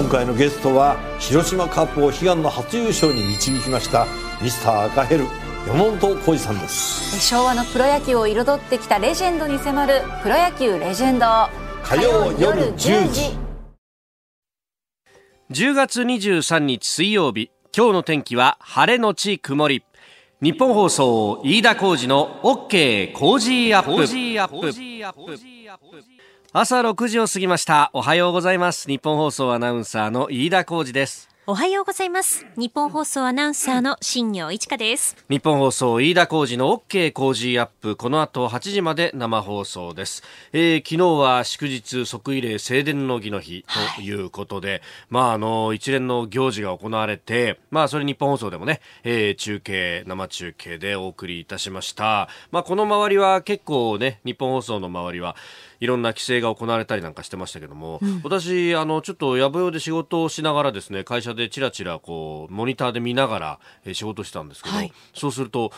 回のゲストは広島カップを悲願の初優勝に導きましたミスター赤ヘル山本浩二さんです。 昭和のプロ野球を彩ってきたレジェンドに迫るプロ野球レジェンド、 火曜夜10時。 10月23日水曜日、今日の天気は晴れのち曇り。日本放送飯田浩司の OK コージーアップ。朝6時を過ぎました。おはようございます。日本放送アナウンサーの飯田浩司です。 おはようございます。日本放送アナウンサーの新業一華です。 日本放送飯田浩司の OK コージーアップ、この後8時まで生放送です。昨日は祝日即位礼正殿の儀の日ということで、一連の行事が行われて、それ日本放送でもね、生中継でお送りいたしました。この周りは結構ね、日本放送の周りはいろんな規制が行われたりなんかしてましたけども、私ちょっと野暮用で仕事をしながらですね、会社でチラチラモニターで見ながら、仕事してたんですけど、そうすると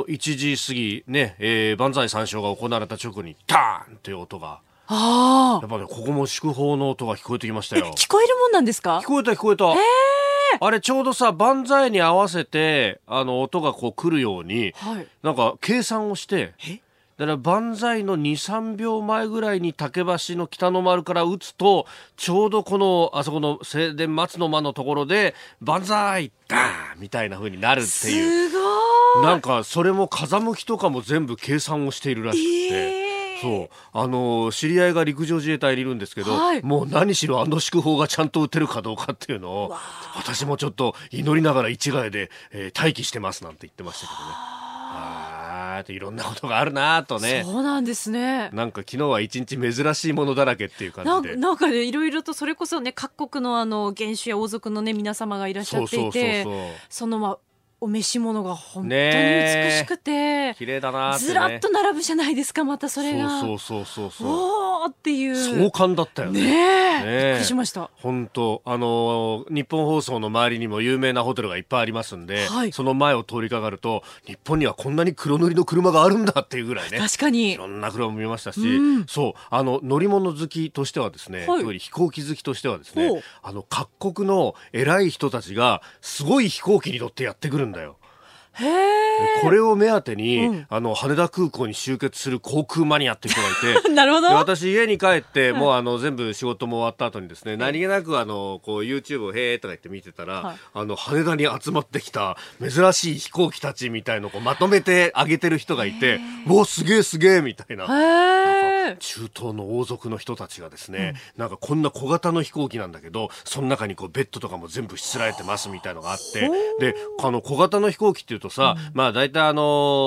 1時過ぎね、万歳三唱が行われた直後にターンっていう音が、やっぱね、ここも祝砲の音が聞こえてきましたよ。 聞こえるもんなんですか？ 聞こえた。あれちょうどさ、万歳に合わせて音が来るように、なんか計算をして、だから万歳の 2,3 秒前ぐらいに竹橋の北の丸から打つと、ちょうどあそこの正殿松の間のところで万歳ダーンみたいな風になるっていう。 すごい。 なんかそれも風向きとかも全部計算をしているらしくて、そう知り合いが陸上自衛隊にいるんですけど、もう何しろ祝砲がちゃんと打てるかどうかっていうのを、私もちょっと祈りながら一概で、待機してますなんて言ってましたけどね。いろんなことがあるなとね。 そうなんですね。 なんか昨日は一日珍しいものだらけっていう感じで、 なんかね、いろいろとそれこそね、各国の元首や王族のね、皆様がいらっしゃっていて、そのお召し物が本当に美しくて、 綺麗だなってね、 ずらっと並ぶじゃないですか。またそれがそうおーっていう壮観だったよね。 びっくりしました。 本当日本放送の周りにも有名なホテルがいっぱいありますんで、その前を通りかかると、日本にはこんなに黒塗りの車があるんだっていうぐらいね、 確かにいろんな車も見ましたし、乗り物好きとしてはですね、飛行機好きとしてはですね、各国の偉い人たちがすごい飛行機に乗ってやってくるんだよ。これを目当てに、羽田空港に集結する航空マニアって人がいてなるほど。 私家に帰って、もう全部仕事も終わった後にですね、何気なくYouTube をへーとか言って見てたら、羽田に集まってきた珍しい飛行機たちみたいのをまとめてあげてる人がいて、すげえみたいな。中東の王族の人たちがですね、なんかこんな小型の飛行機なんだけど、その中にベッドとかも全部しつらえてますみたいのがあって、で小型の飛行機っていうとさ、だいたい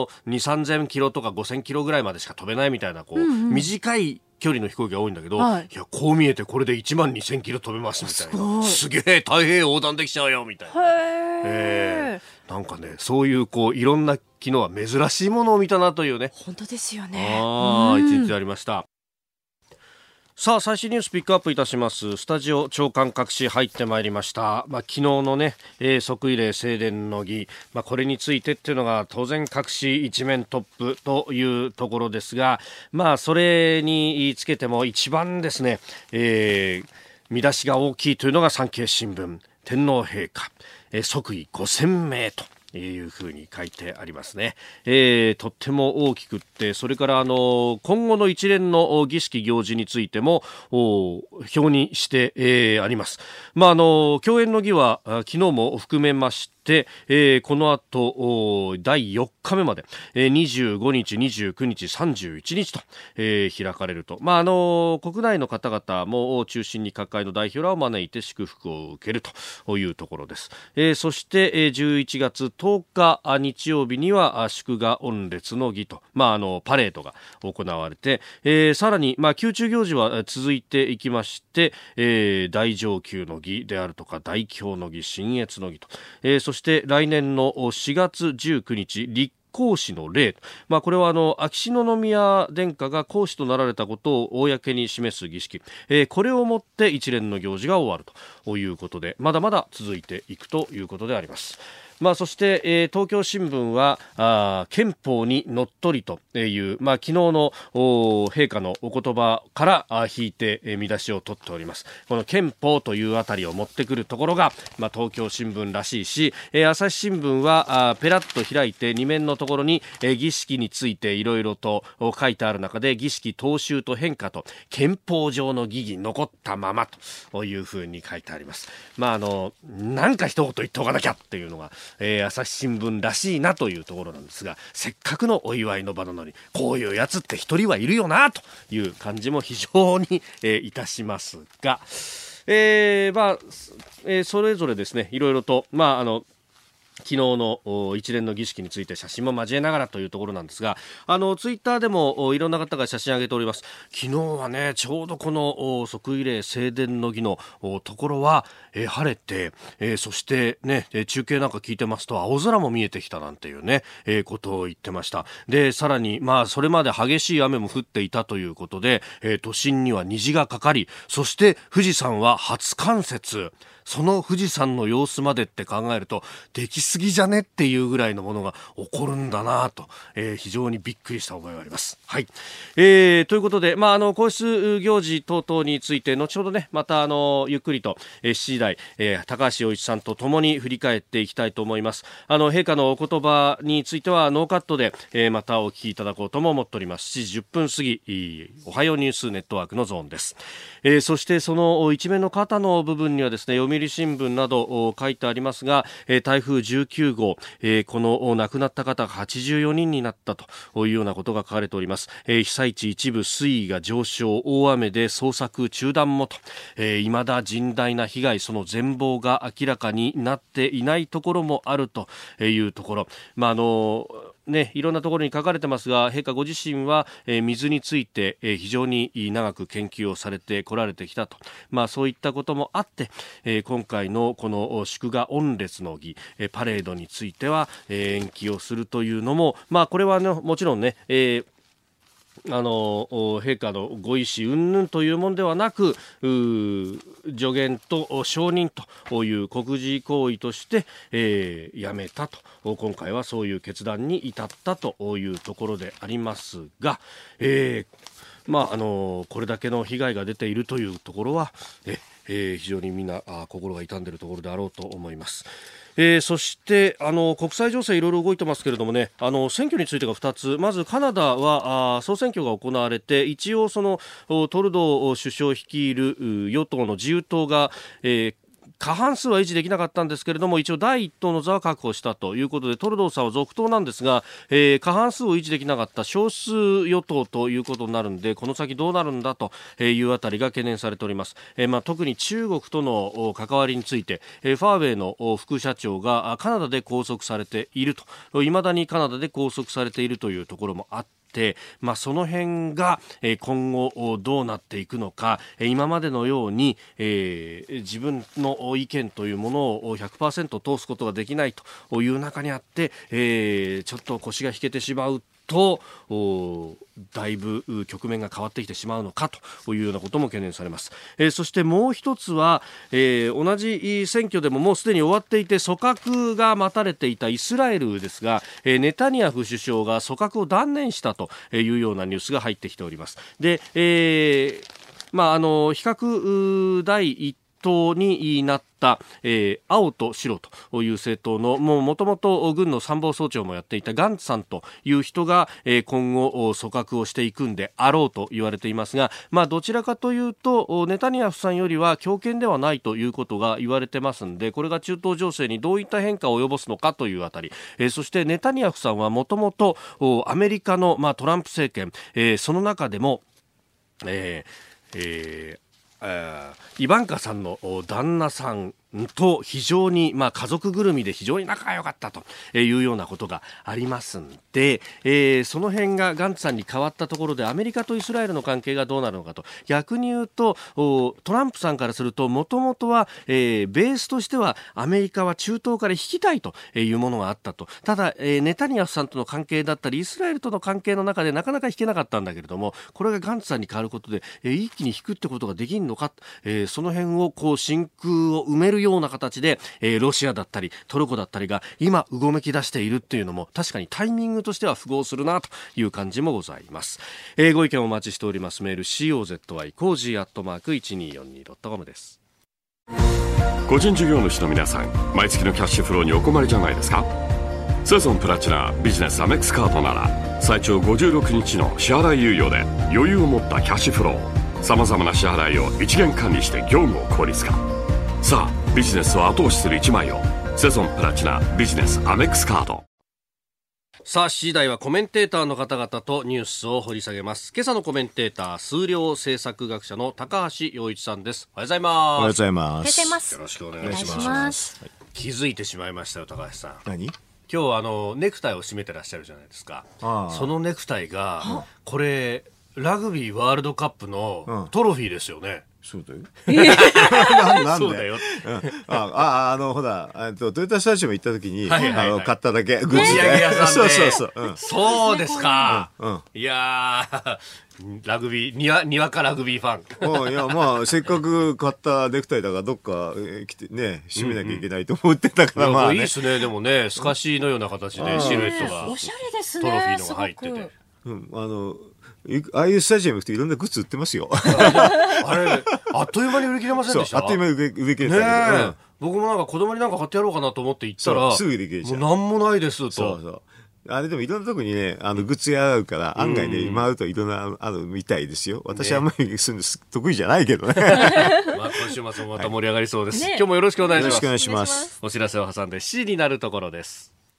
2,3000 キロとか5,000キロぐらいまでしか飛べないみたいな短い距離の飛行機が多いんだけど、いやこう見えてこれで12,000キロ飛べますみたいな、すげえ太平洋横断できちゃうよみたいな。なんかね、そういういろんな昨日は珍しいものを見たなというね。 本当ですよね。 一日ありました。さあ、最新ニュースピックアップいたします。スタジオ長官各紙入ってまいりました。昨日のね、即位礼正殿の儀、これについてっていうのが当然各紙一面トップというところですが、それにつけても一番ですね、見出しが大きいというのが産経新聞、天皇陛下、即位5000名というふうに書いてありますね。とっても大きくって、それから今後の一連の儀式行事についても表にして、あります。共演の儀は昨日も含めまして、この後第4日目まで、25日、29日、31日と、開かれると。国内の方々も中心に各界の代表らを招いて祝福を受けるというところです。そして、11月10日日曜日には祝賀御列の儀と、パレードが行われて、さらに、宮中行事は続いていきまして、大承久の儀であるとか大饗の儀、親謁の儀と、そして来年の4月19日立皇嗣の礼、これは秋篠宮殿下が皇嗣となられたことを公に示す儀式、これをもって一連の行事が終わるということで、まだまだ続いていくということであります。 そして、東京新聞は憲法にのっとりという、昨日の陛下のお言葉から引いて、見出しを取っております。この憲法というあたりを持ってくるところが、東京新聞らしいし、朝日新聞はペラッと開いて2面のところに、儀式についていろいろと書いてある中で、儀式踏襲と変化と憲法上の疑義残ったままというふうに書いてあります。なんか一言言っておかなきゃっていうのが、朝日新聞らしいなというところなんですが、せっかくのお祝いの場なのにこういうやつって一人はいるよなという感じも非常に、いたしますが、それぞれですね、いろいろと昨日の一連の儀式について写真も交えながらというところなんですが、ツイッターでもいろんな方が写真上げております。昨日はね、ちょうどこの即位礼正殿の儀のところは晴れて、そしてね、中継なんか聞いてますと青空も見えてきたなんていうね、ことを言ってました。で、さらにそれまで激しい雨も降っていたということで、都心には虹がかかり、そして富士山は初冠雪、その富士山の様子までって考えるとできすぎじゃねっていうぐらいのものが起こるんだなと、非常にびっくりした覚えがあります。はい、ということで、皇室行事等々について後ほどね、またゆっくりと、7時台、高橋洋一さんとともに振り返っていきたいと思います。陛下のお言葉についてはノーカットで、またお聞きいただこうとも思っております。7時10分過ぎ、おはようニュースネットワークのゾーンです。そしてその一面の肩の部分にはですね、読売新聞など書いてありますが、台風19号、この亡くなった方が84人になったというようなことが書かれております。被災地一部水位が上昇、大雨で捜索中断もと、未だ甚大な被害、その全貌が明らかになっていないところもあるというところ、いろんなところに書かれてますが、陛下ご自身は、水について、非常に長く研究をされてこられてきたと、そういったこともあって、今回のこの祝賀御列の儀、パレードについては、延期をするというのも、これは、もちろんね、陛下のご意思云々というものではなく、助言と承認という国事行為として、やめたと、今回はそういう決断に至ったというところでありますが、これだけの被害が出ているというところは、非常にみんな心が痛んでいるところであろうと思います。そして国際情勢いろいろ動いてますけれどもね、選挙についてが2つ。まずカナダは総選挙が行われて、一応そのトルドー首相率いる与党の自由党が、過半数は維持できなかったんですけれども、一応第一党の座は確保したということで、トルドーさんは続投なんですが、過半数を維持できなかった少数与党ということになるんで、この先どうなるんだというあたりが懸念されております。特に中国との関わりについて、ファーウェイの副社長がカナダで拘束されていると、未だにカナダで拘束されているというところもあって、その辺が今後どうなっていくのか、今までのように自分の意見というものを 100% 通すことができないという中にあって、ちょっと腰が引けてしまうとだいぶ局面が変わってきてしまうのかというようなことも懸念されます。そしてもう一つは、同じ選挙でももうすでに終わっていて組閣が待たれていたイスラエルですが、ネタニヤフ首相が組閣を断念したというようなニュースが入ってきております。で、比較第一党になった青と白という政党のもともと軍の参謀総長もやっていたガンツさんという人が今後組閣をしていくんであろうと言われていますが、どちらかというとネタニヤフさんよりは強権ではないということが言われてますんで、これが中東情勢にどういった変化を及ぼすのかというあたり、そしてネタニヤフさんはもともとアメリカのトランプ政権、その中でもイバンカさんの旦那さんと非常に家族ぐるみで非常に仲が良かったというようなことがありますんで、その辺がガンツさんに変わったところでアメリカとイスラエルの関係がどうなるのかと、逆に言うとトランプさんからするともともとは、ベースとしてはアメリカは中東から引きたいというものがあったと。ただ、ネタニヤフさんとの関係だったりイスラエルとの関係の中でなかなか引けなかったんだけれども、これがガンツさんに変わることで、一気に引くってことができるのか、その辺を真空を埋めるるような形で、ロシアだったりトルコだったりが今うごめき出しているっていうのも確かにタイミングとしては符合するなという感じもございます。ご意見をお待ちしております。メール COZY@1242.com です。 個人事業主の皆さん、毎月のキャッシュフローにお困りじゃないですか。セゾンプラチナビジネスアメックスカードなら最長56日の支払い猶予で余裕を持ったキャッシュフロー、さまざまな支払いを一元管理して業務を効率化。さあビジネスを後押しする一枚を、セゾンプラチナビジネスアメックスカード。 さあ、7時台はコメンテーターの方々とニュースを掘り下げます。今朝のコメンテーター、数量政策学者の高橋洋一さんです。おはようございます。 おはようございます。 よろしくお願いします。気づいてしまいましたよ、高橋さん。 何？ 今日ネクタイを締めてらっしゃるじゃないですか。そのネクタイがこれラグビーワールドカップのトロフィーですよね。 そうだよ。 なんでそうだよ。 ほら、トヨタスタジアム行った時に、買っただけ、 グッズで。 そう。 そうですか。いやー、ラグビー、にわかラグビーファン。 いや、まあ、せっかく買ったネクタイだからどっか来てね、締めなきゃいけないと思ってたから、まあ。 いいですね、でもね、スカシーのような形でシルエットが、 おしゃれですね。 トロフィーのが入ってて。 ああいうスタジアム行くといろんなグッズ売ってますよ。 あれ、あっという間に売り切れませんでした？ あっという間に売り切れたけど。 僕もなんか子供になんか買ってやろうかなと思って行ったら、 すぐ売り切れちゃう。 もうなんもないですと。 そう。あれでもいろんなとこにね、グッズやるから、案外ね、回るといろんな、みたいですよ。私はあんまりするの得意じゃないけどね。 まあ今週末もまた盛り上がりそうです。今日もよろしくお願いします。 よろしくお願いします。 お知らせを挟んで7時になるところです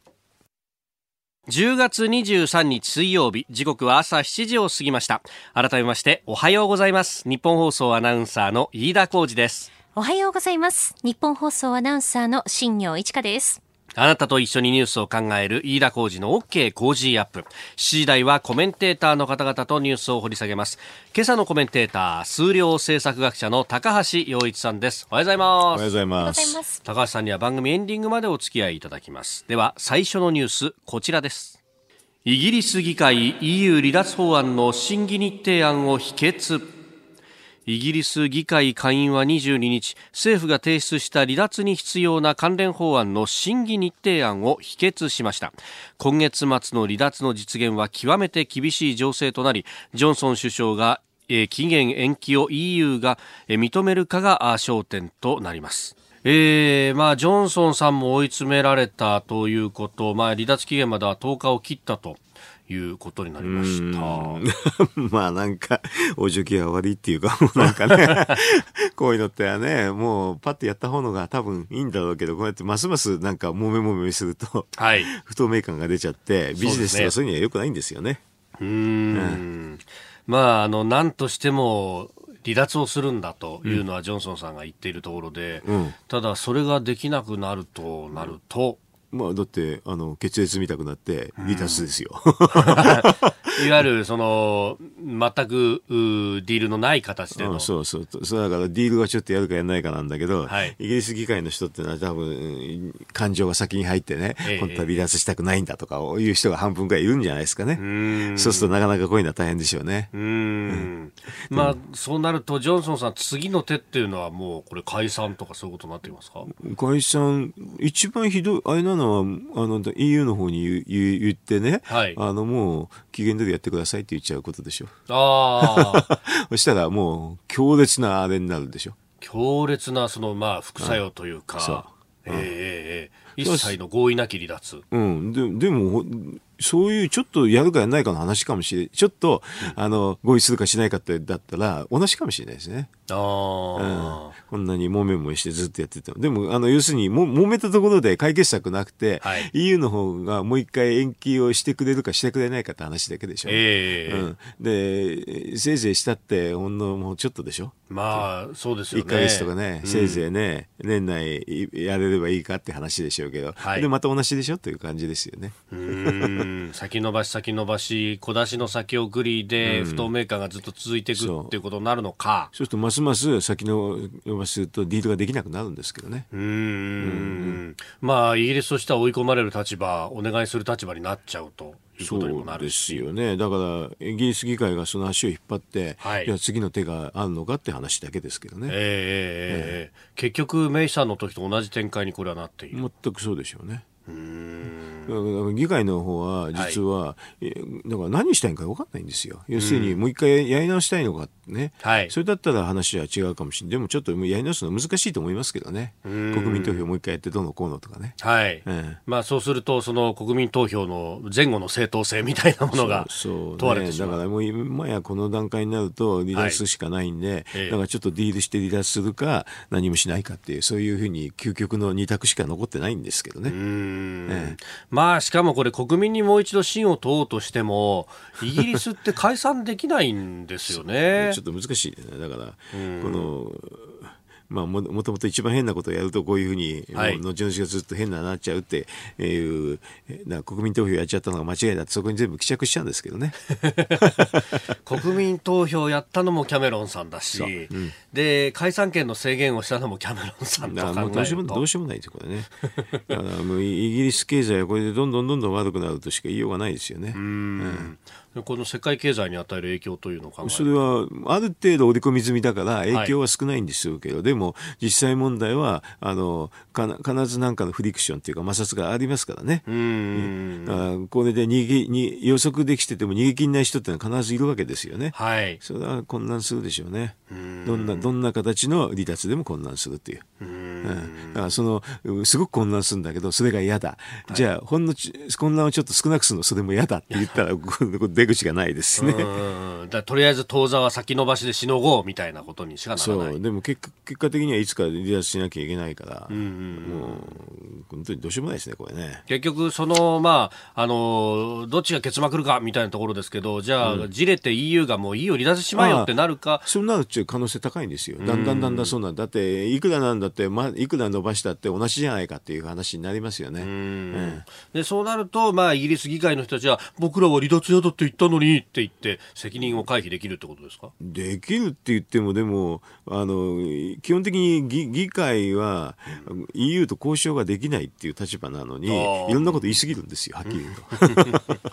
。10月23日水曜日、時刻は朝7時を過ぎました。改めましておはようございます。日本放送アナウンサーの飯田浩司です。 おはようございます。日本放送アナウンサーの新業一華です。 あなたと一緒にニュースを考える飯田浩司の OK 工事アップ。7時台はコメンテーターの方々とニュースを掘り下げます。今朝のコメンテーター、数量政策学者の高橋洋一さんです。おはようございます。 おはようございます。 高橋さんには番組エンディングまでお付き合いいただきます。では最初のニュース、こちらです。イギリス議会 EU 離脱法案の審議日程案を否決。イギリス議会下院は22日、政府が提出した離脱に必要な関連法案の審議日程案を否決しました。今月末の離脱の実現は極めて厳しい情勢となり、ジョンソン首相が期限延期を EU が認めるかが焦点となります。ジョンソンさんも追い詰められたということ、離脱期限までは10日を切ったということになりました。 なんかお辞儀が悪いっていうか、なんかねこういうのってはね、もうパッとやった方のが多分いいんだろうけど、こうやってますますなんかもめすると、不透明感が出ちゃってビジネスとかそういうには良くないんですよね。 なんとしても離脱をするんだというのはジョンソンさんが言っているところで、ただそれができなくなるとだって決裂見たくなって離脱ですよ。 いわゆる全くディールのない形での、 そうだからディールはちょっとやるかやらないかなんだけど、イギリス議会の人ってのは多分感情が先に入ってね、本当は離脱したくないんだとかいう人が半分くらいいるんじゃないですかね。そうするとなかなかこういうのは大変でしょうね。 そうなるとジョンソンさん、次の手っていうのはもうこれ解散とかそういうことになってきますか？ 解散、一番ひどいあれなのはEU の方に言ってね、もう期限通りやってくださいって言っちゃうことでしょ。そしたらもう強烈なあれになるでしょ。 強烈な副作用というか、一切の合意なき離脱。 でもそういうちょっとやるかやらないかの話かもしれない。ちょっと合意するかしないかってだったら同じかもしれないですね。こんなにもめしてずっとやってても、でも要するに揉めたところで解決策なくて、EU の方がもう一回延期をしてくれるかしてくれないかって話だけでしょ。でせいぜいしたってほんのもうちょっとでしょ。 そうですよね。 1ヶ月とかね、せいぜいね、年内やれればいいかって話でしょうけど、でまた同じでしょという感じですよね。 先延ばし小出しの先送りで不透明感がずっと続いていくっていうことになるのか。 そうするとますます先延ばしするとディールができなくなるんですけどね。 イギリスとしては追い込まれる立場、お願いする立場になっちゃうということにもなるし。 そうですよね。だからイギリス議会がその足を引っ張って、いや次の手があるのかって話だけですけどね。 結局メイさんの時と同じ展開にこれはなっている。 全くそうでしょうね。議会の方は実は、だから何したいのか分かんないんですよ。要するにもう一回やり直したいのかね、それだったら話は違うかもしれない。でもちょっとやり直すの難しいと思いますけどね。国民投票もう一回やってどうのこうのとかね。 まあそうするとその国民投票の前後の正当性みたいなものが問われてしまう。 だからもう今やこの段階になると離脱しかないんで、だからちょっとディールして離脱するか何もしないかっていう、そういうふうに究極の二択しか残ってないんですけどね。 まあしかもこれ国民にもう一度信を問おうとしてもイギリスって解散できないんですよね。 ちょっと難しいね。だからこのもともと一番変なことをやるとこういうふうに、後々がずっと変ななっちゃうっていう国民投票やっちゃったのが間違いだってそこに全部希釈しちゃうんですけどね。 国民投票やったのもキャメロンさんだし、で解散権の制限をしたのもキャメロンさんと考えるともうどうしようもないですこれね。だからもうイギリス経済はこれでどんどん悪くなるとしか言いようがないですよね。 この世界経済に与える影響というのを考えるとそれはある程度織り込み済みだから影響は少ないんですよけど、でも実際問題は必ず何かのフリクションというか摩擦がありますからね。これで予測できてても逃げ切んない人ってのは必ずいるわけですよね。それは混乱するでしょうね。どんな形の離脱でも混乱するっていう。だからすごく混乱するんだけどそれが嫌だ。じゃあ混乱をちょっと少なくするのそれも嫌だって言ったら出口がないですね。 とりあえず当座は先延ばしでしのごうみたいなことにしかならない。 そうでも結果的にはいつか離脱しなきゃいけないから、もう本当にどうしようもないですねこれね。 結局どっちが結膜るかみたいなところですけど、じゃあ、じれて EU がもう EU を離脱しまえよってなるか。 そうなるっていう可能性高いんですよ。だんだんそうなんだっていくらなんだって、いくら伸ばしたって同じじゃないかっていう話になりますよね。 でそうなると、イギリス議会の人たちは僕らは離脱嫌だって言ったのにって言って責任を回避できるってことですか？ できるって言ってもでも基本的に議会は EU と交渉ができないっていう立場なのにいろんなこと言い過ぎるんですよはっきり言うと。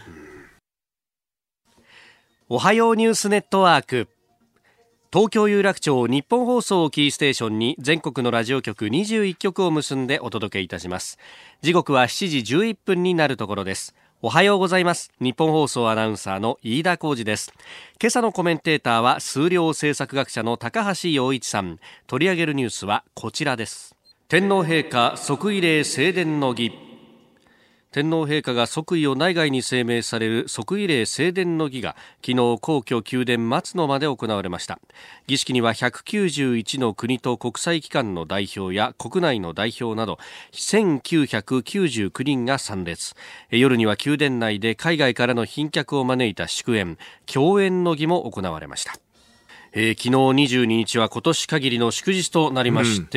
おはようニュースネットワーク、東京有楽町日本放送をキーステーションに全国のラジオ局21局を結んでお届けいたします。時刻は7時11分になるところです。おはようございます。日本放送アナウンサーの飯田浩司です。今朝のコメンテーターは数量政策学者の高橋洋一さん。取り上げるニュースはこちらです。天皇陛下即位礼正殿の儀。天皇陛下が即位を内外に声明される即位礼正殿の儀が昨日皇居宮殿松の間で行われました。儀式には191の国と国際機関の代表や国内の代表など1999人が参列。夜には宮殿内で海外からの賓客を招いた祝宴饗宴の儀も行われました。昨日22日は今年限りの祝日となりまして、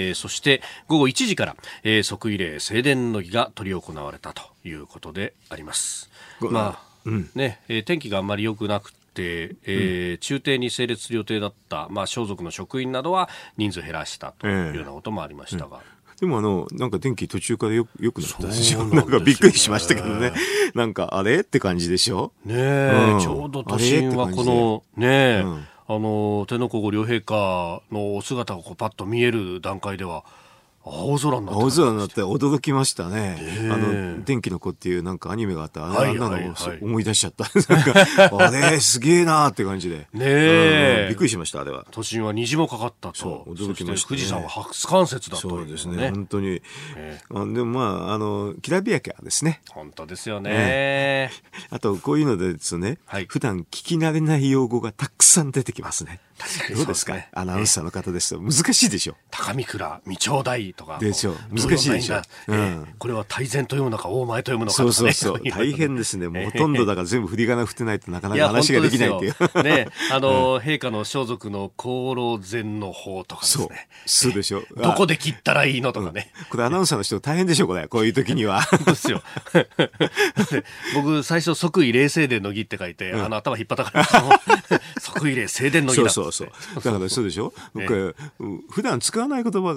そして午後1時から、即位礼正殿の儀が執り行われたということであります。天気があんまり良くなくて、中廷に整列する予定だった、装束の職員などは人数減らしたというようなこともありましたが、 でもなんか天気途中からよくなったでしょ。なんかびっくりしましたけどね。なんかあれって感じでしょ。 ちょうど都心はこの天皇皇后両陛下のお姿がパッと見える段階では青空になって驚きましたね。天気の子っていうなんかアニメがあった。あんなのを思い出しちゃった。あれすげえなーって感じで。びっくりしましたあれは。 都心は虹もかかったと。 驚きました。 富士山は初冠雪だと。 そうですね。本当に。でもきらびやかですね。 本当ですよね。 あとこういうのですね。普段聞き慣れない用語がたくさん出てきますね。どうですか、アナウンサーの方ですと難しいでしょ。 高見倉未頂戴とかでしょ。難しいでしょ。 これは大前と読むのか大前と読むのかとかね。 そう大変ですね。もうほとんどだから全部振り仮名振ってないとなかなか話ができないっていう。 陛下の装束の功労前の方とかですね。 そうでしょ。 どこで切ったらいいのとかね。 これアナウンサーの人大変でしょこれ。こういう時には。 ですよ。僕最初即位礼正殿の儀って書いて頭引っ張ったから即位礼正殿の儀だ。 そうだからそうでしょ。普段使わない言葉がね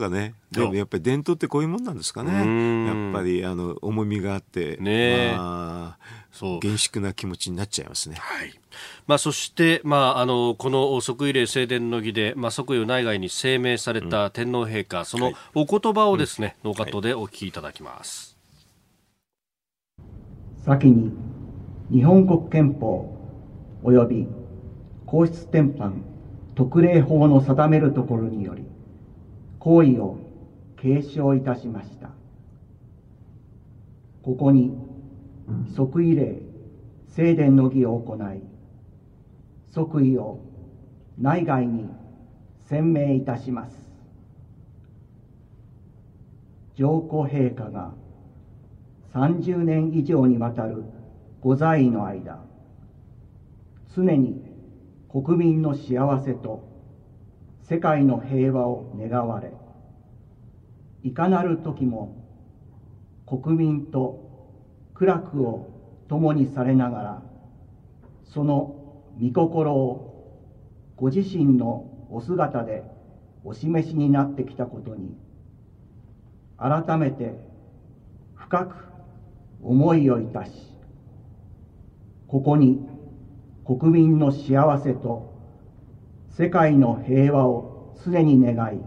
でもやっぱり伝統ってこういうもんなんですかね。やっぱり重みがあって、 ね、 そう厳粛な気持ちになっちゃいますね。 はい。そして、この即位礼正殿の儀で、即位を内外に声明された天皇陛下、そのお言葉をですね、ノーカットでお聞きいただきます。 先に日本国憲法及び皇室典範特例法の定めるところにより皇位を継承いたしました。ここに即位礼正殿の儀を行い、即位を内外に宣明いたします。上皇陛下が30年以上にわたるご在位の間、常に国民の幸せと世界の平和を願われ、いかなる時も国民と苦楽を共にされながら、その御心をご自身のお姿でお示しになってきたことに、改めて深く思いをいたし、ここに国民の幸せと世界の平和を常に願い、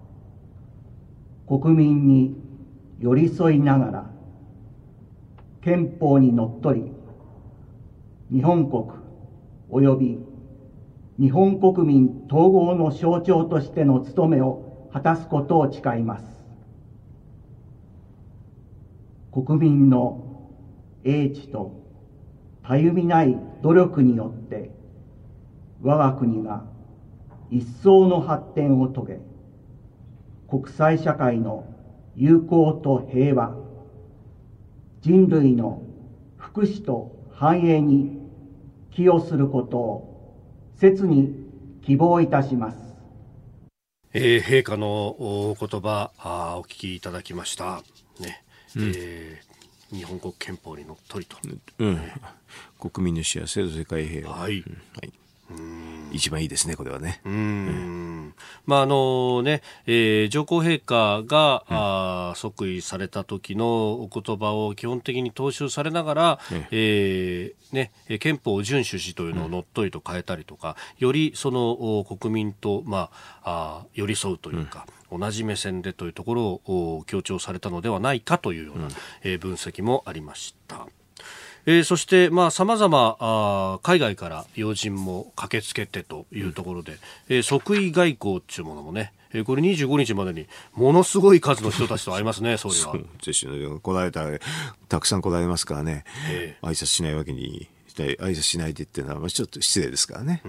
国民に寄り添いながら、憲法にのっとり、日本国及び日本国民統合の象徴としての務めを果たすことを誓います。国民の英知とたゆみない努力によって、我が国が一層の発展を遂げ、国際社会の友好と平和、人類の福祉と繁栄に寄与することを切に希望いたします。 陛下のお言葉お聞きいただきましたね。日本国憲法にのっとりと、 国民の幸せと世界平和、 はい、 一番いいですね、これはね。 上皇陛下が、即位された時のお言葉を基本的に踏襲されながら、憲法を遵守しというのをのっとりと変えたりとか、よりその国民と、寄り添うというか、同じ目線でというところを強調されたのではないかというような、分析もありました。そして様々海外から要人も駆けつけてというところで、即位外交というものもね、これ25日までにものすごい数の人たちと会いますね、総理は。 そうですよ。たくさん来られますからね、挨拶しないわけに、挨拶しないでっていうのはちょっと失礼ですからね。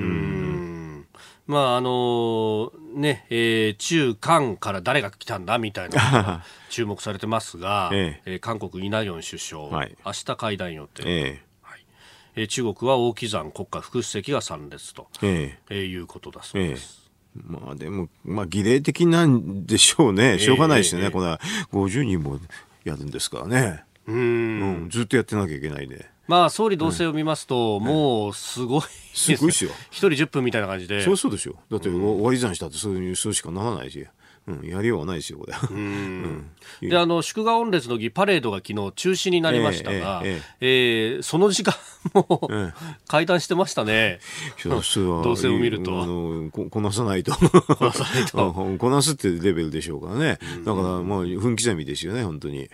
中韓から誰が来たんだみたいなのが注目されてますが、韓国イ・ナギョン首相、明日会談予定、中国は王岐山国家副主席が参列と、いうことだそうです。 でも儀礼的なんでしょうね。しょうがないですよね。これは50人もやるんですからね。ずっとやってなきゃいけないで。 総理同棲を見ますと、もうすごいですね。すごいですよ。一人10分みたいな感じで。 そうですよ。だって割り算したってそういうしかならないし。やりようはないですよ、これ。 で、祝賀御列の儀パレードが昨日中止になりましたが、その時間も、会談してましたね。同棲を見ると。 こなさないと。こなすってレベルでしょうからね。だから分刻みですよね、本当に。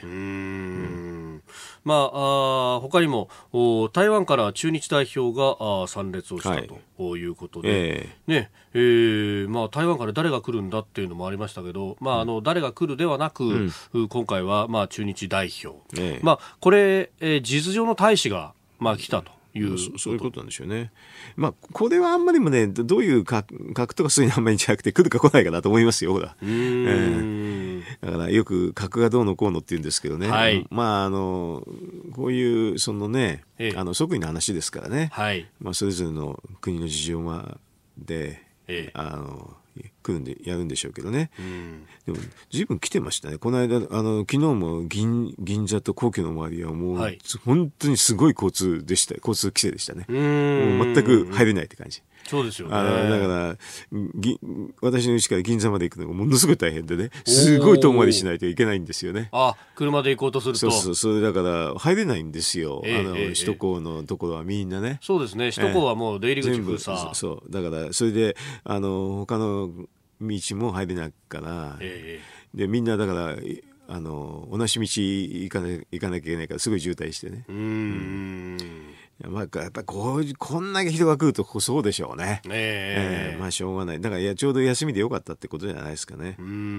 他にも台湾から駐日代表が参列をしたということで、台湾から誰が来るんだっていうのもありましたけど、誰が来るではなく、今回は駐日代表、これ、事実上の大使が来たと。 そういうことなんでしょうね。これはあんまりもね、どういう格とかそういうのあんまりじゃなくて来るか来ないかなと思いますよ、ほら。だからよく格がどうのこうのって言うんですけどね。こういうそのね、即位の話ですからね。それぞれの国の事情で、来るんでやるんでしょうけどね。でも随分来てましたね。この間昨日も銀座と皇居の周りはもう、本当にすごい交通規制でしたね。もう全く入れないって感じ。 そうですよね。 だから私の家から銀座まで行くのがものすごい大変でね、すごい遠回りしないといけないんですよね。 車で行こうとすると。 それだから入れないんですよ。首都高のところはみんなね。 そうですね。首都高はもう出入り口封鎖。 そうだからそれで他の道も入れないから、でみんなだから同じ道行かなきゃいけないからすごい渋滞してね。やっぱこんだけ人が来るとそうでしょうね。まあしょうがない。だからちょうど休みでよかったってことじゃないですかね。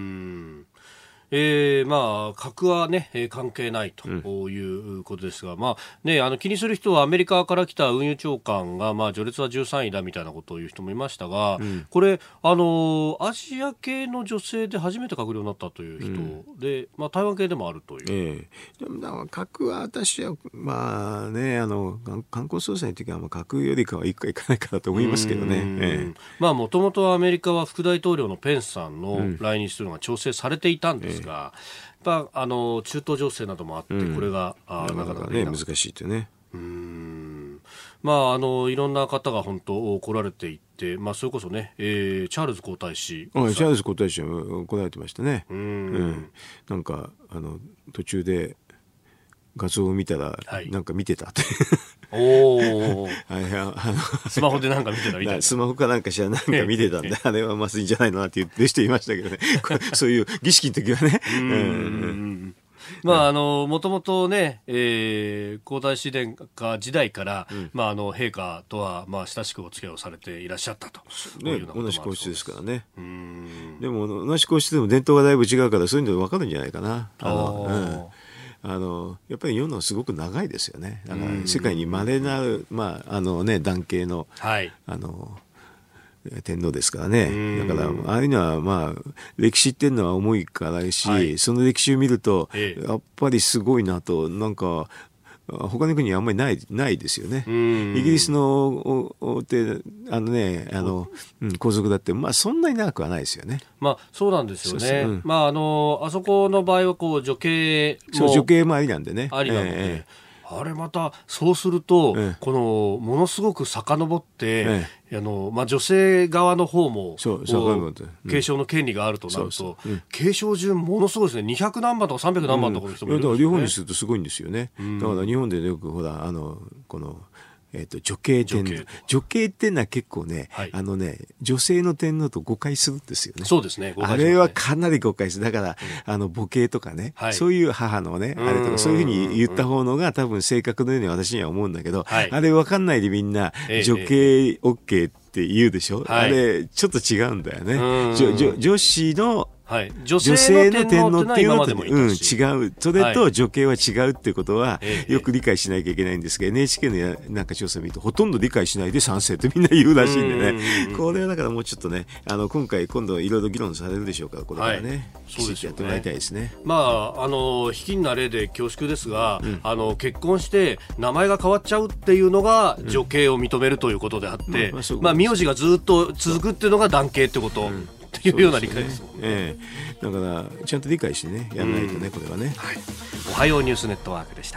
まあ核はね、関係ないということですが、まあね、気にする人はアメリカから来た運輸長官が、まあ、序列は13位だみたいなことを言う人もいましたが、これアジア系の女性で初めて閣僚になったという人で、まあ、台湾系でもあるという、 でもだから核は私はまあね、観光総裁の時は核よりかはいくかいかないかだと思いますけどね。 まあもともとアメリカは副大統領のペンスさんの来日というのが調整されていたんですが、やっぱ中東情勢などもあって、これがなかなかね難しいってね。 まあいろんな方が本当来られていて、まあそれこそね、チャールズ皇太子、 チャールズ皇太子は来られてましたね。なんか途中で画像を見たら、なんか見てたって。 スマホでなんか見てたみたいな。 スマホかなんかしらなんか見てたんで、あれはまずいんじゃないのなって言ってる人いましたけどね。そういう儀式の時はね。 まあもともとね、皇太子殿下時代から、まあ陛下とはまあ親しくお付き合いをされていらっしゃったと。 同じ皇室ですからね。でも同じ皇室でも伝統がだいぶ違うからそういうの分かるんじゃないかな。やっぱり世のすごく長いですよね。だから世界に稀な男系の、天皇ですからね。だからああいうのはまあ歴史っていうのは重いからし、その歴史を見るとやっぱりすごいなと、なんか他の国にはあんまりないですよね。イギリスの皇族だってまあそんなに長くはないですよね。 まあそうなんですよね。まああそこの場合はこう女系もありなんでね。 ありなので。あれまたそうすると、このものすごく遡って、女性側の方も継承の権利があるとなると、継承順ものすごいですね。200何番とか300何番とかの人もいるんですよね。 両方にするとすごいんですよね。だから日本でよくほらこの女系天皇。女系ってのは結構ね、女性の天皇と誤解するんですよね。 そうですね。 あれはかなり誤解する。だから、母系とかね、そういう母のね、あれとか、そういうふうに言った方のが多分正確のように私には思うんだけど、あれ分かんないでみんな、女系 OK って言うでしょ。あれ、ちょっと違うんだよね。女子の、女性の天皇っていうのと違う。それと女系は違うっていうことはよく理解しなきゃいけないんですけど、NHK のなんか調査を見るとほとんど理解しないで賛成ってみんな言うらしいんでね。これはだからもうちょっとね、今度いろいろ議論されるでしょうから、これからね、きちっとやってもらいたいですね。 まあ卑近な例で恐縮ですが、結婚して名前が変わっちゃうっていうのが女系を認めるということであって、名字がずっと続くっていうのが男系ってこと。っていうような理解ですもんね。 だからちゃんと理解してね、やらないとね、これはね。 おはようニュースネットワークでした。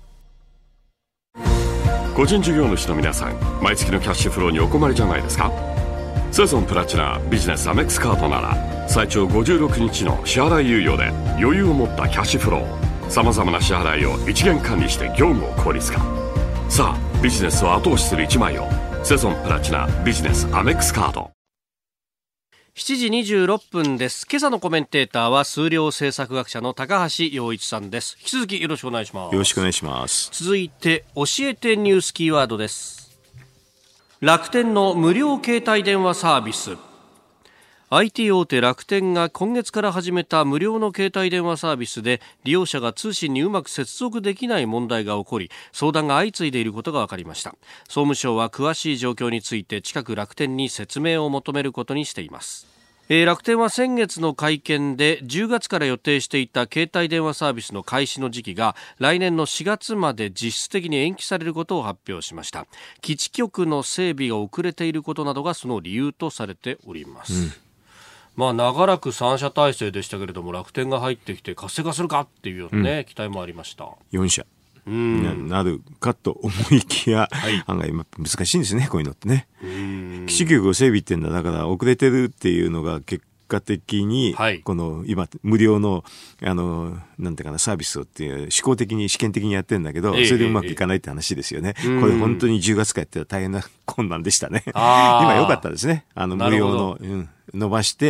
個人事業主の皆さん、毎月のキャッシュフローにお困りじゃないですか。セゾンプラチナビジネスアメックスカードなら最長56日の支払い猶予で余裕を持ったキャッシュフロー、さまざまな支払いを一元管理して業務を効率化。さあビジネスを後押しする一枚を、セゾンプラチナビジネスアメックスカード。 7時26分です。今朝のコメンテーターは数量政策学者の高橋洋一さんです。引き続きよろしくお願いします。 よろしくお願いします。 続いて教えてニュースキーワードです。楽天の無料携帯電話サービス。 IT 大手楽天が今月から始めた無料の携帯電話サービスで利用者が通信にうまく接続できない問題が起こり、相談が相次いでいることが分かりました。総務省は詳しい状況について近く楽天に説明を求めることにしています。楽天は先月の会見で10月から予定していた携帯電話サービスの開始の時期が来年の4月まで実質的に延期されることを発表しました。基地局の整備が遅れていることなどがその理由とされております。まあ、長らく3社体制でしたけれども、楽天が入ってきて活性化するかっていうような、期待もありました。 4社なるかと思いきや、案外難しいんですね、こういうのってね。基地局を整備ってんだ、だから遅れてるっていうのが結果的に、この今無料のなんていうかな、サービスをっていう試験的にやってるんだけど、それでうまくいかないって話ですよね。これ本当に10月からやってたら大変な困難でしたね。今良かったですね。無料の、伸ばして、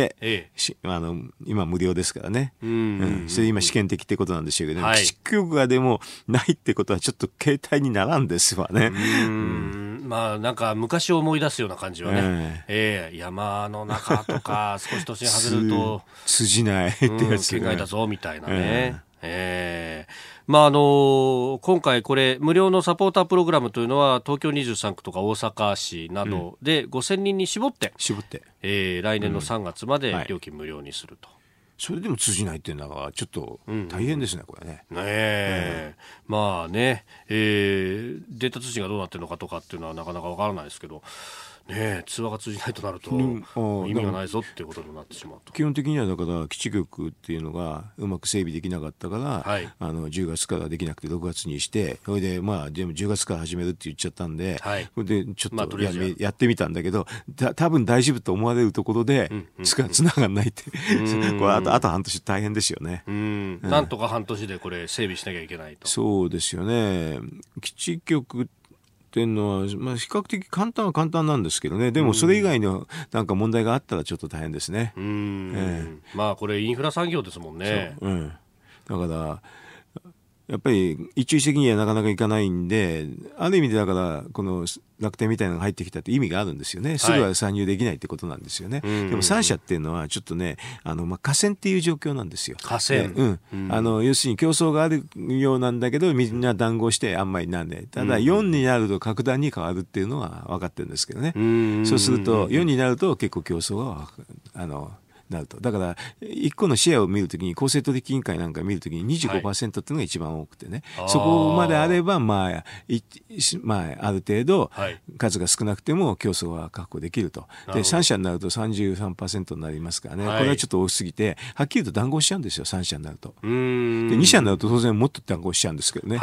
今無料ですからね。それ今試験的ってことなんでしょうけど、基地局がでもないってことはちょっと携帯にならんですわね。 まあなんか昔を思い出すような感じはね。山の中とか少し年外れると通じないってやつ県外だぞみたいなね。まあ今回これ無料のサポータープログラムというのは東京23区とか大阪市などで5000人に絞って、来年の3月まで料金無料にすると。 それでも通じないっていうのはちょっと大変ですね、これね。 まあね、データ通信がどうなってるのかとかっていうのはなかなかわからないですけど、通話が通じないとなると意味がないぞっていうことになってしまうと。 基本的にはだから基地局っていうのがうまく整備できなかったから、10月からできなくて6月にして、それででも10月から始めるって言っちゃったんで、それでちょっとやってみたんだけど、多分大丈夫と思われるところでつながんないってこれあと半年大変ですよね。 なんとか半年でこれ整備しなきゃいけないと。 そうですよね。基地局っていうのは、比較的簡単は簡単なんですけどね。でもそれ以外のなんか問題があったらちょっと大変ですね。 まあこれインフラ産業ですもんね。 だからやっぱり一時的にはなかなかいかないんで、ある意味でだからこの楽天みたいなのが入ってきたって意味があるんですよね。すぐは参入できないってことなんですよね。でも3社っていうのはちょっとね、寡占っていう状況なんですよ。 寡占。 要するに競争があるようなんだけど、みんな談合してあんまりなんで、ただ4になると格段に変わるっていうのは分かってるんですけどね。そうすると4になると結構競争がなると。だから1個のシェアを見るときに、公正取引委員会なんか見るときに 25% っていうのが一番多くてね、そこまであればある程度数が少なくても競争は確保できると。で3社になると 33% になりますからね、これはちょっと多すぎてはっきりと談合しちゃうんですよ、3社になると。で2社になると当然もっと談合しちゃうんですけどね。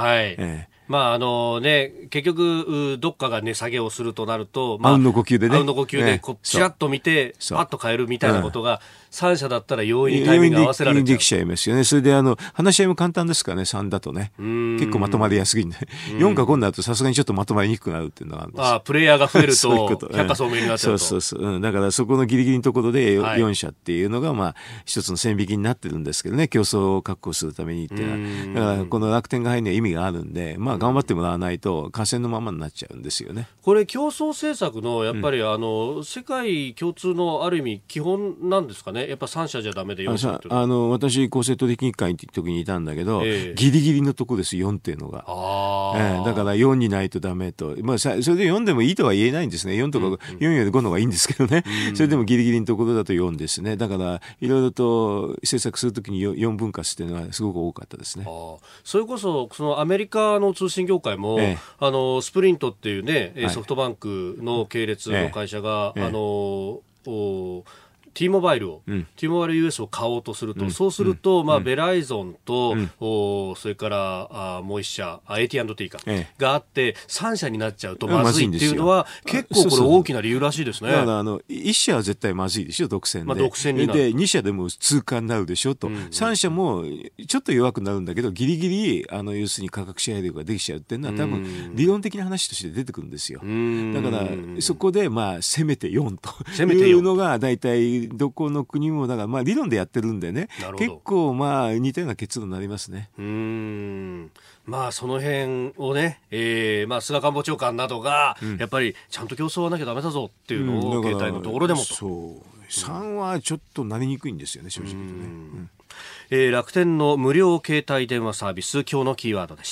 結局どっかが値下げをするとなると、 あうんの呼吸でね、 ちらっと見てパッと変えるみたいなことが3社だったら容易にタイミング合わせられちゃう。 できちゃいますよね。それで話し合いも簡単ですからね、3だとね結構まとまりやすいんで、4か5になるとさすがにちょっとまとまりにくくなるっていうのがあるんです。 プレイヤーが増えると百花聡明になっちゃうと。だからそこのギリギリのところで4社っていうのが一つの線引きになってるんですけどね、競争を確保するためにっていうのは。だからこの楽天が入るには意味があるんで、頑張ってもらわないと寡占のままになっちゃうんですよね。 これ競争政策のやっぱり、世界共通のある意味基本なんですかね。やっぱ3社じゃダメで4社って私公正取引委員会って時にいたんだけど、ギリギリのとこです、4っていうのが。だから4にないとダメと、それで4でもいいとは言えないんですね。4とか4より5の方がいいんですけどね、それでもギリギリのところだと4ですね。だからいろいろと政策するときに4分割っていうのはすごく多かったですね。 それこそそのアメリカの通信業界も、スプリントっていうね、ソフトバンクの系列の会社が、T モバイル US を買おうとすると、そうすると、ベライゾンと、それからもう一社AT&T があって3社になっちゃうとまずいっていうのは、結構これ大きな理由らしいですね。 だから1社は絶対まずいでしょ、独占で。 独占になる。 で2社でも通過になるでしょと、3社もちょっと弱くなるんだけど、ギリギリ要するに価格支配力ができちゃうっていうのは多分理論的な話として出てくるんですよ。だからそこでせめて4というのが大体どこの国もだから理論でやってるんでね、結構似たような結論になりますね。 その辺をね、菅官房長官などが、やっぱりちゃんと競争はなきゃダメだぞっていうのを、携帯のところでもと。 3はちょっとなりにくいんですよね、正直言うとね。 楽天の無料携帯電話サービス、今日のキーワードでした。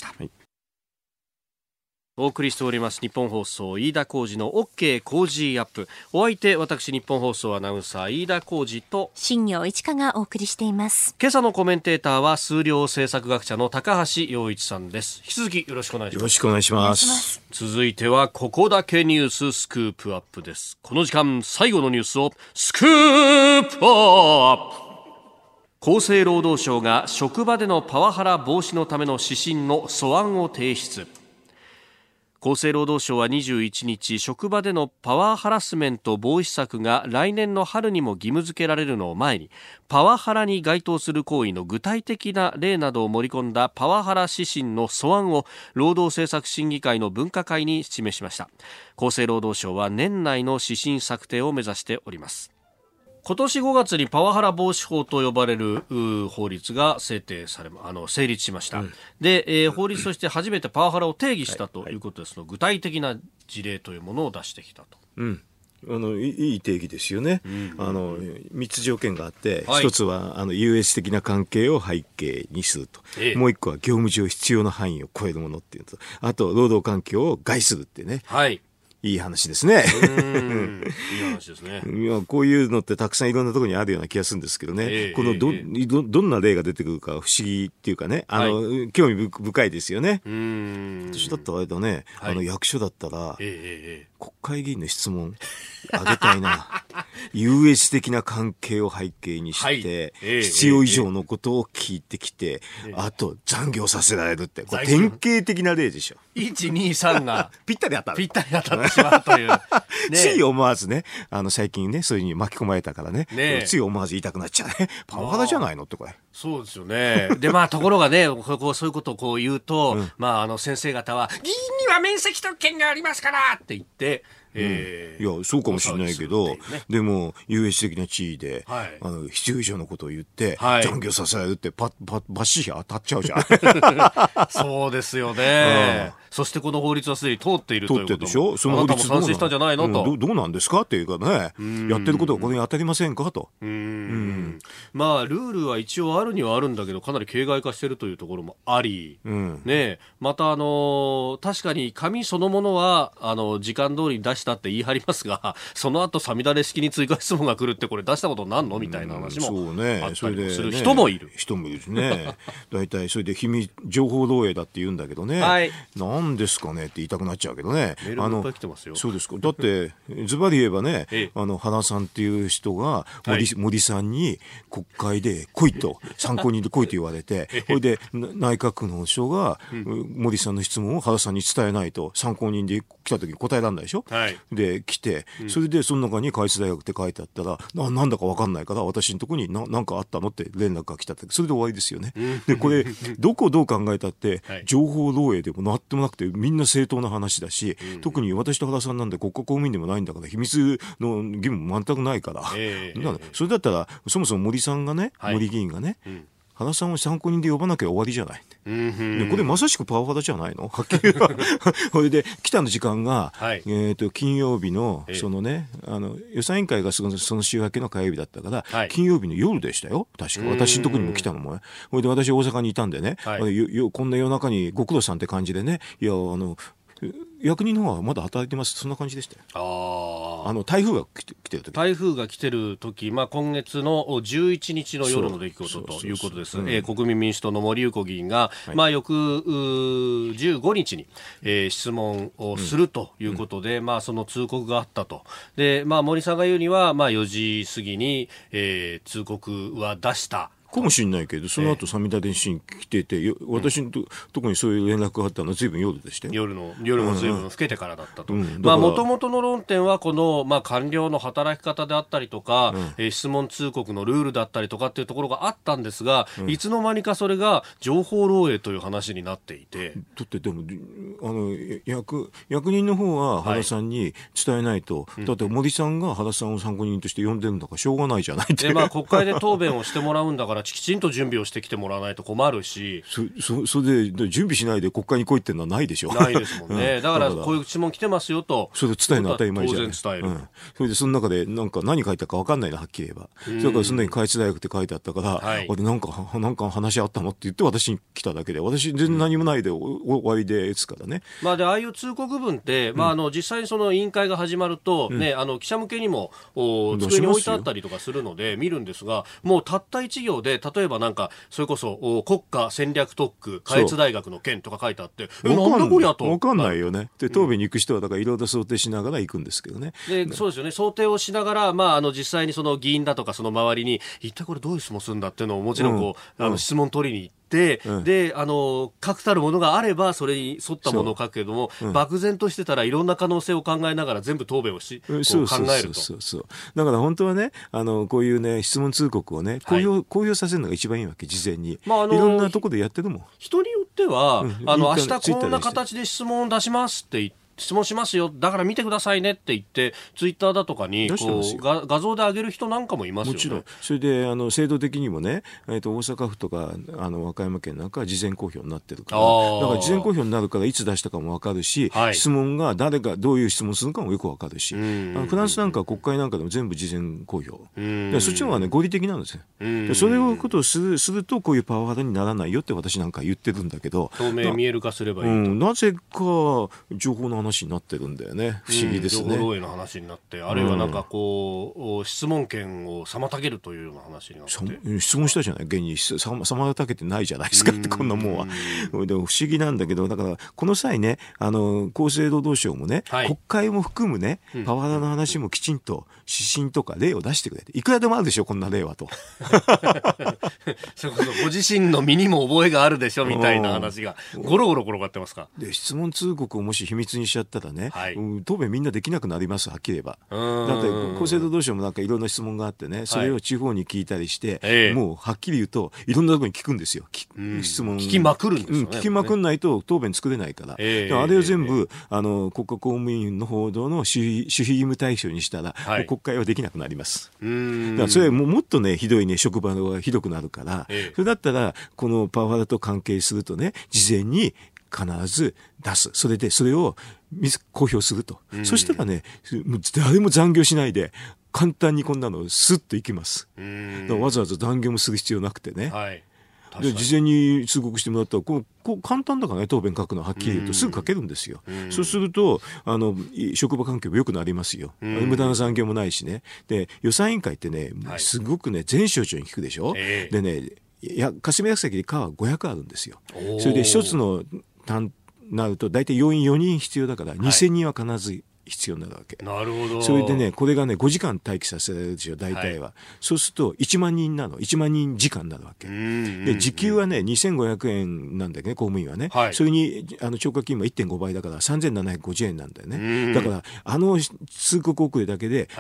お送りしております日本放送飯田浩司の OK 工事アップ。お相手、私日本放送アナウンサー飯田浩司と新業一華がお送りしています。 今朝のコメンテーターは数量政策学者の高橋洋一さんです。引き続きよろしくお願いします。 よろしくお願いします。 続いてはここだけニューススクープアップです。この時間最後のニュースをスクープアップ。 厚生労働省が職場でのパワハラ防止のための指針の素案を提出。厚生労働省は21日、職場でのパワーハラスメント防止策が来年の春にも義務付けられるのを前に、パワハラに該当する行為の具体的な例などを盛り込んだパワハラ指針の素案を労働政策審議会の分科会に示しました。厚生労働省は年内の指針策定を目指しております。今年5月にパワハラ防止法と呼ばれる法律が成立しました。で、法律として初めてパワハラを定義したということですの、具体的な事例というものを出してきたと。 いい定義ですよね。3つ条件があって、1つは優越的な関係を背景にすると、もう1個は業務上必要な範囲を超えるものっていうと、あと労働環境を害するってね。いい話ですね。 いい話ですね。 いや、こういうのってたくさんいろんなところにあるような気がするんですけどね。このどんな例が出てくるか不思議っていうかね、興味深いですよね。私だったらあれだね、役所だったら、国会議員の質問あげたいな。優越的な関係を背景にして、必要以上のことを聞いてきて、あと残業させられるって、これ典型的な例でしょ。 1、2、3がぴったり当たってしまうという。 つい思わずね、最近ね、そういうに巻き込まれたからね、つい思わず言いたくなっちゃうね。パワハラじゃないのってこれ。 そうですよね。で、ところがね、そういうことを言うと、先生方は、議員には免責特権がありますからって言って、 いや、そうかもしれないけど、でも、優越的な地位で、必要以上のことを言って、残業させられるって、バッシリ当たっちゃうじゃん。 そうですよね。そしてこの法律はすでに通っているということも。 通ってるでしょ。その法律賛成したんじゃないのと。 どうなんですかっていうかね、やってることがこれに当たりませんかと。 ルールは一応あるにはあるんだけど、かなり形骸化しているというところもあり、また確かに紙そのものは時間通りに出したって言い張りますが、その後さみだれ式に追加質問が来るって、これ出したことなんのみたいな話もあったりする人もいる。 人もいるしね。大体それで情報漏洩だって言うんだけどね。なんですかねって言いたくなっちゃうけどね。 メールもいっぱい来てますよ。 そうですか。だってズバリ言えばね、原さんっていう人が森さんに国会で来いと、参考人で来いと言われて、それで内閣の人が森さんの質問を原さんに伝えないと、参考人で来た時に答えられないでしょ。で来て、それでその中に海津大学って書いてあったら、なんだか分かんないから私のところに何かあったのって連絡が来たって、それで終わりですよね。でこれどう考えたって情報漏洩でもなってもなくて、みんな正当な話だし、特に私と原さんなんで国家公務員でもないんだから、秘密の義務も全くないから、それだったらそもそも森さんがね、森議員がね、原さんを参考人で呼ばなきゃ終わりじゃない。でこれまさしくパワハラじゃないの、はっきり言う。それで来たの時間が、金曜日のそのね、予算委員会がその週明けの火曜日だったから、金曜日の夜でしたよ。確か私のところにも来たのもね。それで私大阪にいたんでね、こんな夜中にご苦労さんって感じでね、いや役人の方はまだ働いてます、そんな感じでしたよ。台風が来てる時、 今月の11日の夜の出来事ということです。国民民主党の森裕子議員が、翌15日に、質問をするということで、その通告があったと。で、森さんが言うには、4時過ぎに、通告は出したかもしれないけど、その後、三田電信来てて、私のとこにそういう連絡があったのは随分夜でしたよ。 夜も随分更けてからだったと。もともとの論点はこの、官僚の働き方であったりとか、質問通告のルールだったりとかっていうところがあったんですが、いつの間にかそれが情報漏洩という話になっていて。 だってでも役人の方は原さんに伝えないと、だって森さんが原さんを参考人として呼んでるんだからしょうがないじゃないって。 で、国会で答弁をしてもらうんだからきちんと準備をしてきてもらわないと困るし、 それで準備しないで国会に来いってのはないでしょ。 ないですもんね。だからこういう質問来てますよと、 それで伝えるのは当たり前じゃない。 当然伝える。 それでその中で何書いたか分かんないな、はっきり言えば。それからその中に海津大学って書いてあったから、なんか話あったのって言って私に来ただけで、私全然何もないで終わりですからね。 でああいう通告文って、実際にその委員会が始まると、記者向けにも机に置いてあったりとかするので見るんですが、もうたった一行でで例えばなんかそれこそ国家戦略特区下越大学の件とか書いてあってなんだこりゃと分かんないよね。で答弁に行く人はだからいろいろ想定しながら行くんですけどね。 でそうですよね。想定をしながら、実際にその議員だとかその周りに一体これどういう質問するんだっていうのをもちろん質問取りに行って、で確たるものがあればそれに沿ったものを書くけれども、漠然としてたらいろんな可能性を考えながら全部答弁を考えると。 そうだから本当はねこういうね質問通告をね公表させるのが一番いいわけ。事前に、いろんなところでやってるもん。 人によっては、明日こんな形で質問を出しますって言って質問しますよだから見てくださいねって言ってツイッターだとかに画像で上げる人なんかもいますよね。 もちろんそれで制度的にもね、大阪府とか和歌山県なんかは事前公表になってるから、だから事前公表になるからいつ出したかも分かるし、質問が誰がどういう質問するかもよく分かるし、フランスなんか国会なんかでも全部事前公表でそっちの方がね合理的なんですよ。でそれをことをするとこういうパワハラにならないよって私なんか言ってるんだけど、 透明見える化すればいいと、 なぜか情報の話になってるんだよね。不思議ですね。 情報漏洩の話になって、あるいはなんか質問権を妨げるというような話になって、 質問したじゃない。現に妨げてないじゃないですかってこんなもんは。でも不思議なんだけど、だからこの際ね厚生労働省もね、国会も含むねパワハラの話もきちんと指針とか例を出してくれて、いくらでもあるでしょこんな例はと。 それこそご自身の身にも覚えがあるでしょみたいな話がゴロゴロ転がってますか。 で質問通告をもし秘密にしちゃったらね、答弁みんなできなくなります。はっきり言えば。だって厚生労働省もなんかいろんな質問があってね、それを地方に聞いたりして、もうはっきり言うといろんなところに聞くんですよ。質問聞きまくるんですよね。 聞きまくんないと答弁作れないから、あれを全部国家公務員の報道の守秘義務対象にしたら、国会はできなくなります。だからそれもっとねひどいね職場がひどくなるから、それだったらこのパワハラと関係するとね事前に必ず出す。それでそれを公表すると。そしたらね誰も残業しないで簡単にこんなのスッといきます。だからわざわざ残業もする必要なくてね、で事前に通告してもらったらこう簡単だからね答弁書くのはっきり言うとすぐ書けるんですよ。そうすると職場環境も良くなりますよ。無駄な残業もないしね。で予算委員会ってねすごくね全省庁に聞くでしょ。でね霞が関で課は500あるんですよ。それで一つのなると大体要員4人必要だから2000人は必ず必要になるわけ。 なるほど。 それでねこれがね5時間待機させられるでしょ大体は、そうすると1万人なの1万人時間になるわけで、時給はね2500円なんだけどね公務員はね、それに超過勤務は 1.5 倍だから3750円なんだよね。だから通告遅れだけで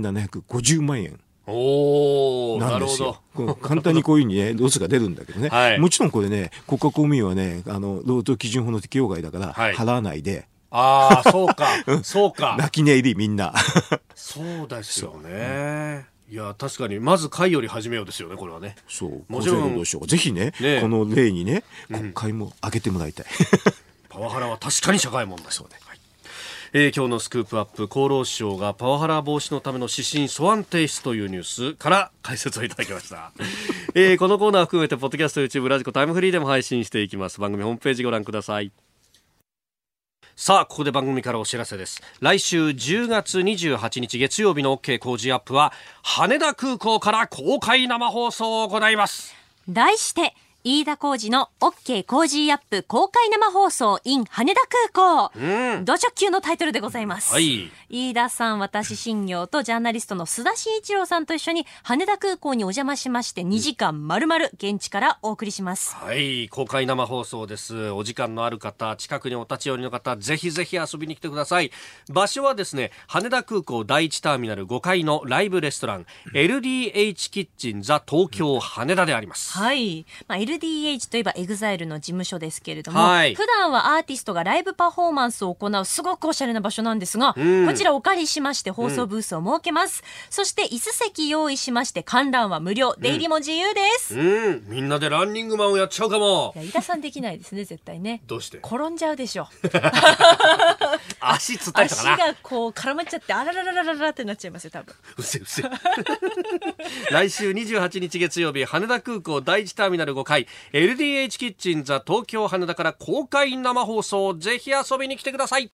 3750万円なんですよ。簡単にこういうふうにねロスが出るんだけどね、もちろんこれね国家公務員はね労働基準法の適用外だから払わないで、 そうかそうか泣き寝入りみんなそうですよね。いや確かにまず会より始めようですよねこれはね。 そうもちろんぜひねこの例にね国会も上げてもらいたい。 パワハラは確かに社会問題。そうね。今日のスクープアップ、厚労省がパワハラ防止のための指針素案提出というニュースから解説をいただきました。このコーナーを含めてポッドキャスト、YouTube、ラジコ、タイムフリーでも配信していきます。番組ホームページご覧ください。さあここで番組からお知らせです。来週10月28日月曜日の OK 工事アップは羽田空港から公開生放送を行います。 題して飯田浩司の OK 工事アップ公開生放送 in 羽田空港、土直球のタイトルでございます、飯田さん、私新業とジャーナリストの須田慎一郎さんと一緒に羽田空港にお邪魔しまして2時間丸々現地からお送りします。 公開生放送です。お時間のある方、近くにお立ち寄りの方、ぜひぜひ遊びに来てください。場所はですね羽田空港第1ターミナル5階のライブレストラン LDH キッチンザ東京羽田であります。 LDH といえば EXILE の事務所ですけれども、普段はアーティストがライブパフォーマンスを行うすごくおしゃれな場所なんですが、こちらお借りしまして放送ブースを設けます、そして椅子席用意しまして観覧は無料、出入りも自由です、 みんなでランニングマンをやっちゃうかも。 いや飯田さんできないですね絶対ね。 どうして？ 転んじゃうでしょ足つったりとかな、 足がこう絡まっちゃってあららららららってなっちゃいますよ多分。 うせ来週28日月曜日羽田空港第1ターミナル5階LDH キッチンザ東京羽田から公開生放送、ぜひ遊びに来てください。